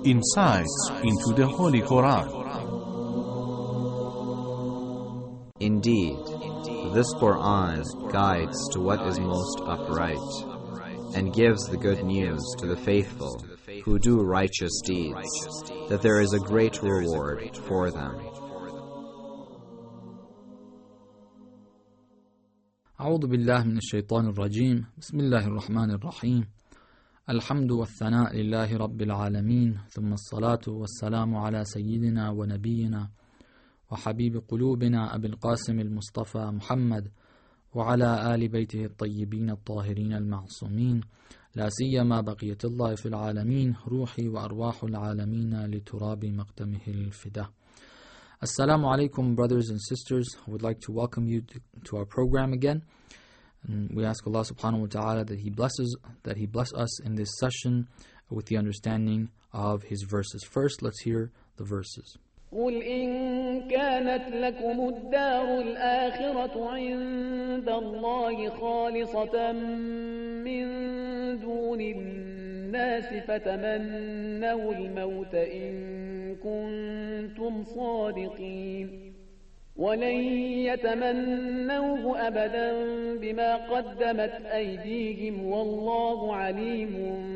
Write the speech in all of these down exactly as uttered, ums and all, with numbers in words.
insights into the Holy Quran. Indeed, this Quran guides to what is most upright, and gives the good news to the faithful who do righteous deeds, that there is a great reward for them. أعوذ بالله من الشيطان الرجيم بسم الله الرحمن الرحيم الحمد والثناء لله رب العالمين ثم الصلاة والسلام على سيدنا ونبينا وحبيب قلوبنا أبي القاسم المصطفى محمد وعلى آل بيته الطيبين الطاهرين المعصومين لا سيما بقية الله في العالمين روحي وأرواح العالمين لتراب مقدمه الفداء. Assalamu alaikum, brothers and sisters. I would like to welcome you to, to our program again. And we ask Allah subhanahu wa ta'ala that He blesses that He bless us in this session with the understanding of His verses. First, let's hear the verses. قل إن كانت لكم الدار الآخرة عند الله خالصة من دون الناس فتمنوا الموت إن كنتم صادقين ولن يتمنوه أبدا بما قدمت أيديهم والله عليم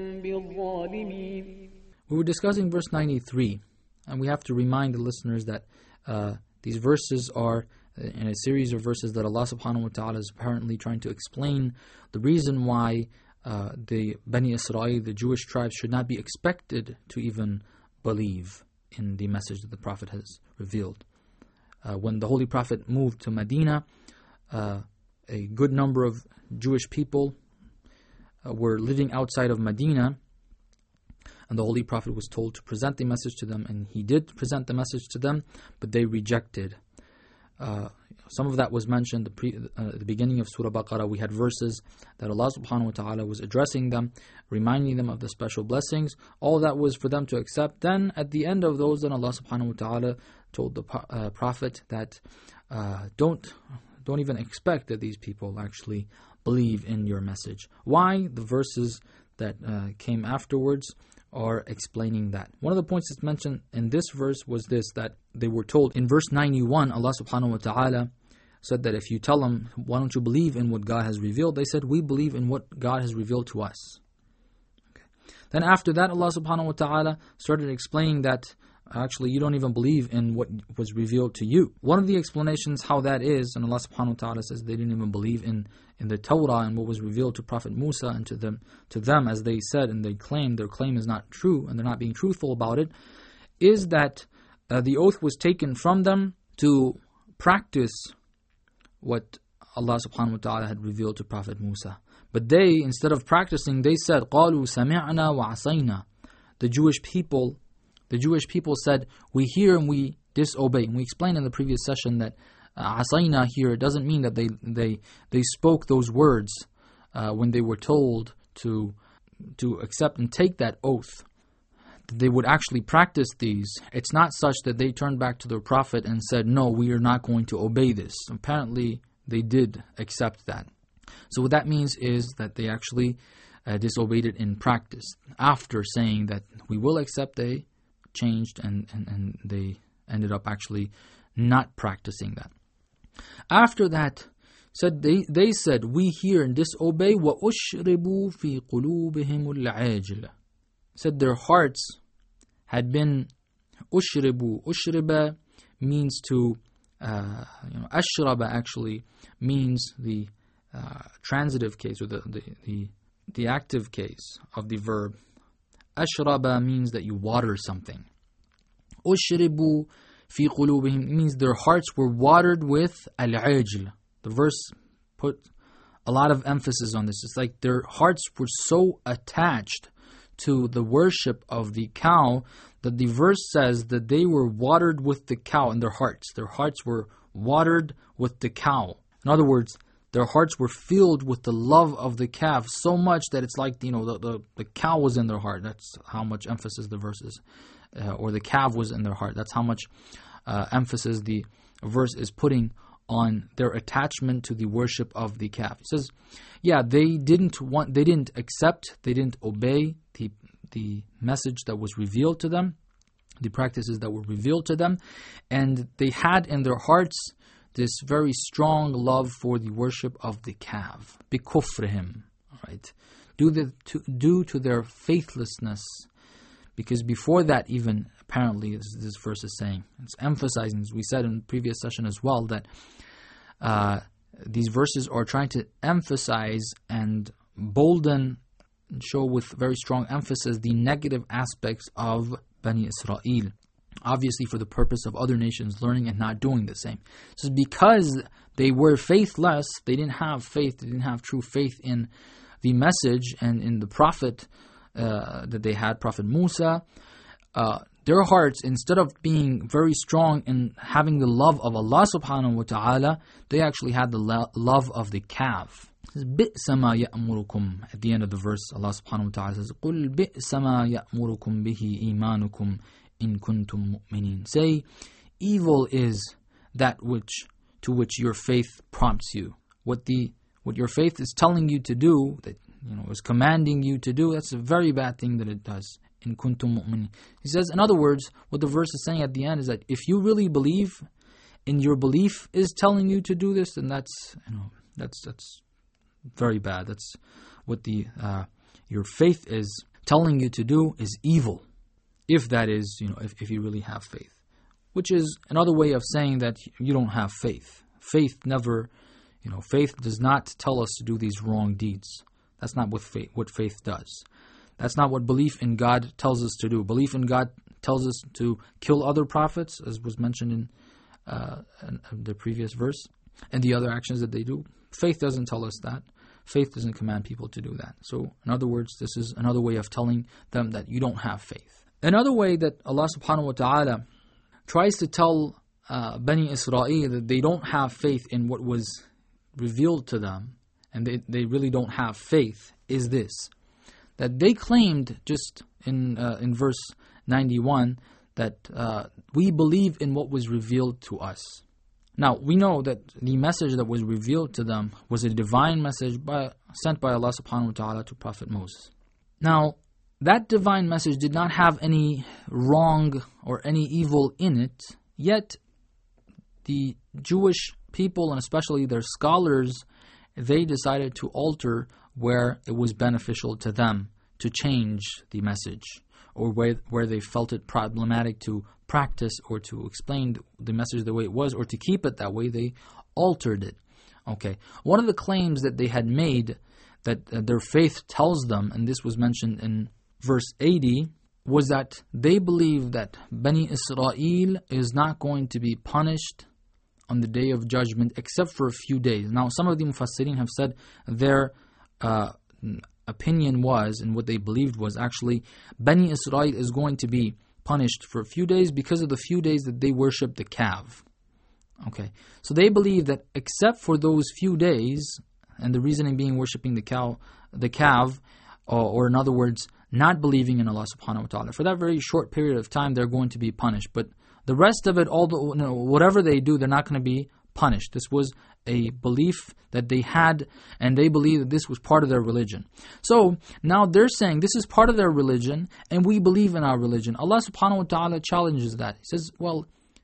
بالظالمين. We were discussing verse ninety-three. And we have to remind the listeners that uh, these verses are in a series of verses that Allah subhanahu wa ta'ala is apparently trying to explain the reason why uh, the Bani Israel, the Jewish tribes, should not be expected to even believe in the message that the Prophet has revealed. Uh, when the Holy Prophet moved to Medina, uh, a good number of Jewish people uh, were living outside of Medina, and the Holy Prophet was told to present the message to them, and he did present the message to them, but they rejected. Uh, some of that was mentioned the pre, uh, at the beginning of Surah Baqarah. We had verses that Allah subhanahu wa ta'ala was addressing them, reminding them of the special blessings. All that was for them to accept. Then at the end of those, then Allah subhanahu wa ta'ala told the uh, Prophet that uh, don't, don't even expect that these people actually believe in your message. Why? The verses that uh, came afterwards are explaining that. One of the points that's mentioned in this verse was this, that they were told in verse ninety-one, Allah subhanahu wa ta'ala said that if you tell them, why don't you believe in what God has revealed? They said, we believe in what God has revealed to us. Okay. Then after that, Allah subhanahu wa ta'ala started explaining that actually you don't even believe in what was revealed to you. One of the explanations how that is, and Allah subhanahu wa ta'ala says they didn't even believe in, in the Torah and what was revealed to Prophet Musa and to them, to them as they said and they claimed their claim is not true and they're not being truthful about it, is that uh, the oath was taken from them to practice what Allah subhanahu wa ta'ala had revealed to Prophet Musa. But they, instead of practicing, they said, قَالُوا سَمِعْنَا وَعَصَيْنَا. The Jewish people The Jewish people said, we hear and we disobey. And we explained in the previous session that uh, asayna here doesn't mean that they they they spoke those words uh, when they were told to to accept and take that oath. They would actually practice these. It's not such that they turned back to their prophet and said, no, we are not going to obey this. Apparently, they did accept that. So what that means is that they actually uh, disobeyed it in practice. After saying that we will accept, they changed and, and, and they ended up actually not practicing that. After that, said they, they said, we hear and disobey. وَأُشْرِبُوا فِي قُلُوبِهِمُ الْعَاجِلَ. Said their hearts had been ushribu. Ushriba means to, uh, you know, ashraba actually means the uh, transitive case or the, the, the, the active case of the verb. Ashraba means that you water something. Ushribu fi qulubihim means their hearts were watered with al-ajl. The verse put a lot of emphasis on this. It's like their hearts were so attached to the worship of the cow that the verse says that they were watered with the cow in their hearts. Their hearts were watered with the cow. In other words, their hearts were filled with the love of the calf so much that it's like, you know, the, the, the cow was in their heart. That's how much emphasis the verse is. Uh, or the calf was in their heart. That's how much uh, emphasis the verse is putting on their attachment to the worship of the calf. He says, yeah, they didn't want, they didn't accept, they didn't obey the the message that was revealed to them, the practices that were revealed to them, and they had in their hearts this very strong love for the worship of the calf, bikufrihim, right? Due, the, to, due to their faithlessness, because before that even, apparently, this, this verse is saying, it's emphasizing, as we said in the previous session as well, that uh, these verses are trying to emphasize and bolden, and show with very strong emphasis the negative aspects of Bani Israel, obviously for the purpose of other nations learning and not doing the same. So because they were faithless, they didn't have faith, they didn't have true faith in the message and in the prophet uh, that they had, Prophet Musa, uh, their hearts, instead of being very strong in having the love of Allah subhanahu wa ta'ala, they actually had the lo- love of the calf. بِئْسَ مَا يَأْمُرُكُمْ At the end of the verse, Allah subhanahu wa ta'ala says, قُلْ بِئْسَ مَا يَأْمُرُكُمْ بِهِ إِيمَانُكُمْ إِن كُنْتُمْ مُؤْمِنِينَ Say, evil is that which to which your faith prompts you. What the what your faith is telling you to do, that you know is commanding you to do, that's a very bad thing that it does. In kuntum mu'minin. He says, in other words, what the verse is saying at the end is that if you really believe, and your belief is telling you to do this, then that's you know that's that's very bad. That's what the uh, your faith is telling you to do is evil. If that is, you know, if, if you really have faith, which is another way of saying that you don't have faith. Faith never, you know, faith does not tell us to do these wrong deeds. That's not what faith what faith does. That's not what belief in God tells us to do. Belief in God tells us to kill other prophets, as was mentioned in, uh, in the previous verse, and the other actions that they do. Faith doesn't tell us that. Faith doesn't command people to do that. So, in other words, this is another way of telling them that you don't have faith. Another way that Allah subhanahu wa ta'ala tries to tell uh, Bani Israel that they don't have faith in what was revealed to them, and they, they really don't have faith, is this. That they claimed, just in uh, in verse ninety-one, that uh, we believe in what was revealed to us. Now, we know that the message that was revealed to them was a divine message by, sent by Allah subhanahu wa ta'ala to Prophet Moses. Now, that divine message did not have any wrong or any evil in it, yet the Jewish people, and especially their scholars, they decided to alter where it was beneficial to them to change the message, or where, where they felt it problematic to practice or to explain the message the way it was, or to keep it that way, they altered it. Okay. One of the claims that they had made that uh, their faith tells them, and this was mentioned in verse eighty, was that they believe that Bani Israel is not going to be punished on the day of judgment except for a few days. Now, some of the Mufassirin have said their uh, opinion was, and what they believed was actually, Bani Israel is going to be punished for a few days because of the few days that they worship the calf. Okay, so they believe that except for those few days, and the reasoning being worshiping the cow, the calf, or, or in other words, not believing in Allah subhanahu wa ta'ala, for that very short period of time, they're going to be punished. But the rest of it, all the, you know, whatever they do, they're not going to be punished. This was a belief that they had, and they believed that this was part of their religion. So now they're saying this is part of their religion, and we believe in our religion. Allah subhanahu wa ta'ala challenges that. He says, well,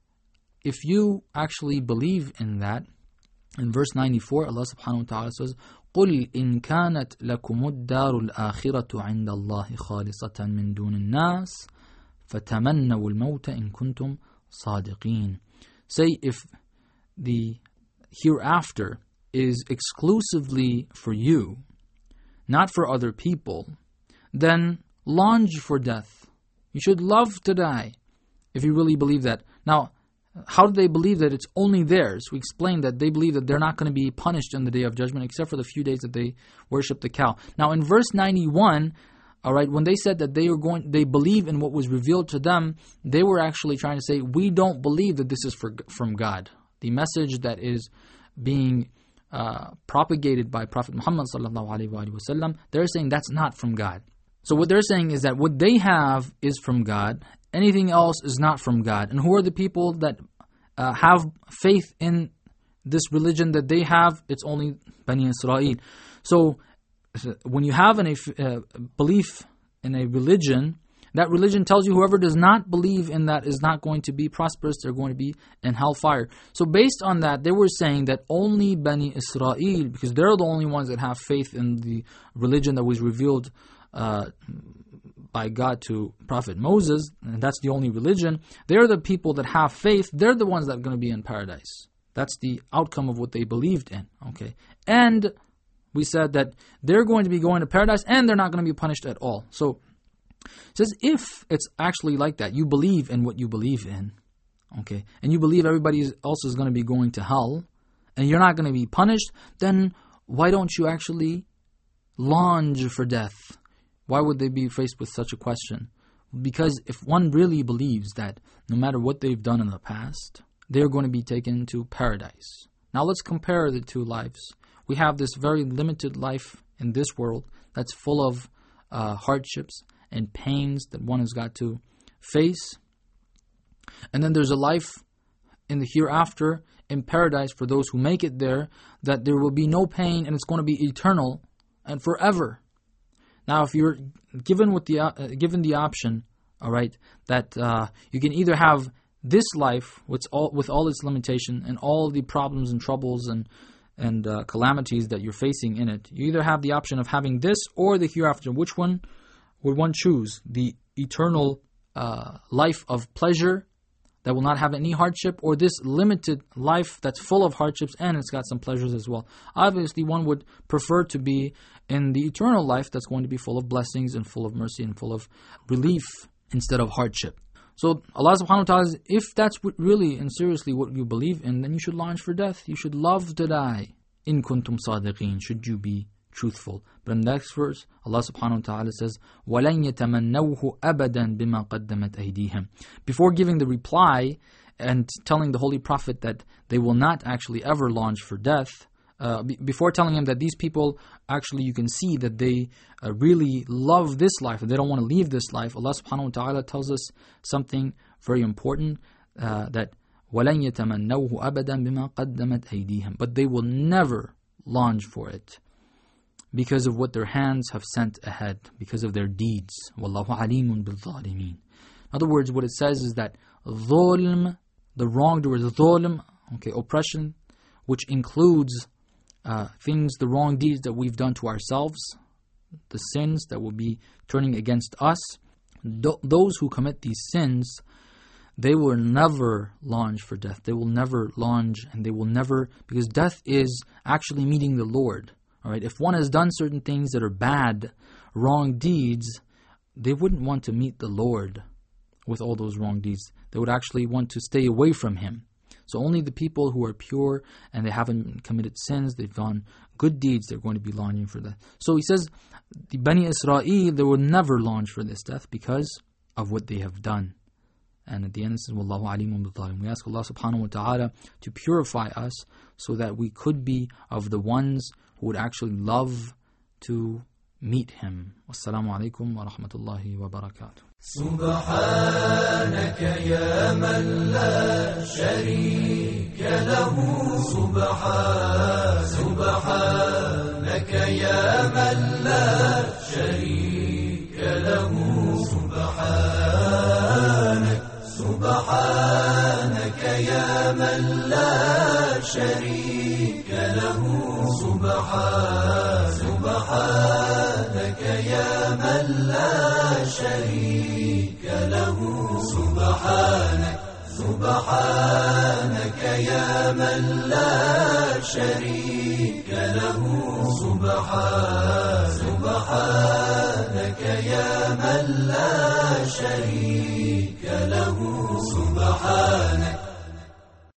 if you actually believe in that, in verse ninety-four, Allah subhanahu wa ta'ala says, قُلْ إِن كَانَتْ لَكُمُ الدَّارُ الْآخِرَةُ عِنْدَ اللَّهِ خَالِصَةً مِّن دُونِ النَّاسِ فَتَمَنَّوُا الْمَوْتَ إِن كُنْتُمْ صَادِقِينَ. Say, if the hereafter is exclusively for you, not for other people, then lunge for death. You should love to die if you really believe that. Now, how do they believe that it's only theirs? We explained that they believe that they're not going to be punished on the day of judgment except for the few days that they worship the cow. Now, in verse ninety-one, all right, when they said that they were going, they believe in what was revealed to them, they were actually trying to say, we don't believe that this is for, from God. The message that is being uh, propagated by Prophet Muhammad sallallahu alaihi wasallam, they're saying that's not from God. So what they're saying is that what they have is from God. Anything else is not from God. And who are the people that uh, have faith in this religion that they have? It's only Bani Israel. So when you have a uh, belief in a religion, that religion tells you whoever does not believe in that is not going to be prosperous, they're going to be in hellfire. So based on that, they were saying that only Bani Israel, because they're the only ones that have faith in the religion that was revealed uh, by God to Prophet Moses, and that's the only religion, they're the people that have faith, they're the ones that are going to be in paradise. That's the outcome of what they believed in. Okay, and we said that they're going to be going to paradise and they're not going to be punished at all. So it says if it's actually like that, you believe in what you believe in, okay, and you believe everybody else is going to be going to hell, and you're not going to be punished, then why don't you actually lunge for death? Why would they be faced with such a question? Because if one really believes that no matter what they've done in the past, they're going to be taken to paradise. Now let's compare the two lives. We have this very limited life in this world that's full of uh, hardships and pains that one has got to face. And then there's a life in the hereafter in paradise for those who make it there, that there will be no pain and it's going to be eternal and forever. Now, if you're given with the uh, given the option, all right, that uh, you can either have this life with all with all its limitation and all the problems and troubles and and uh, calamities that you're facing in it, you either have the option of having this or the hereafter. Which one would one choose? The eternal uh, life of pleasure that will not have any hardship, or this limited life that's full of hardships and it's got some pleasures as well? Obviously, one would prefer to be in the eternal life that's going to be full of blessings and full of mercy and full of relief instead of hardship. So Allah subhanahu wa ta'ala says, if that's really and seriously what you believe in, then you should launch for death. You should love to die. In kuntum sadiqeen, should you be truthful. But in the next verse, Allah subhanahu wa ta'ala says, وَلَنْ يَتَمَنَّوْهُ أَبَدًا بِمَا قَدَّمَتْ أَيْدِيهِمْ. Before giving the reply and telling the Holy Prophet that they will not actually ever launch for death, uh, b- before telling him that these people, actually you can see that they uh, really love this life, and they don't want to leave this life, Allah subhanahu wa ta'ala tells us something very important, uh, that وَلَنْ يَتَمَنَّوْهُ أَبَدًا بِمَا قَدَّمَتْ أَيْدِيهِمْ. But they will never launch for it, because of what their hands have sent ahead, because of their deeds. وَاللَّهُ عَلِيمٌ بِالظَّالِمِينَ. In other words, what it says is that ظلم, the wrongdoers, ظلم, okay, oppression, which includes uh, things, the wrong deeds that we've done to ourselves, the sins that will be turning against us. Th- those who commit these sins, they will never launch for death. They will never launch, and they will never, because death is actually meeting the Lord. All right, if one has done certain things that are bad, wrong deeds, they wouldn't want to meet the Lord with all those wrong deeds. They would actually want to stay away from Him. So only the people who are pure and they haven't committed sins, they've done good deeds, they're going to be launching for that. So he says, the Bani Israel, they will never launch for this death because of what they have done. And at the end it says, Wallahu alimun bil-zalim. We ask Allah subhanahu wa ta'ala to purify us so that we could be of the ones who would actually love to meet Him. Wassalamu alaikum wa rahmatullahi wa barakatuh. سبحانك يا من لا شريك له سبحان سبحانك يا من لا شريك له سبحانك سبحانك يا من لا شريك له سبحان سبحانك يا من لا شريك له سبحانك سبحانك يا من لا شريك له سبحان سبحانك يا من لا شريك له سبحانك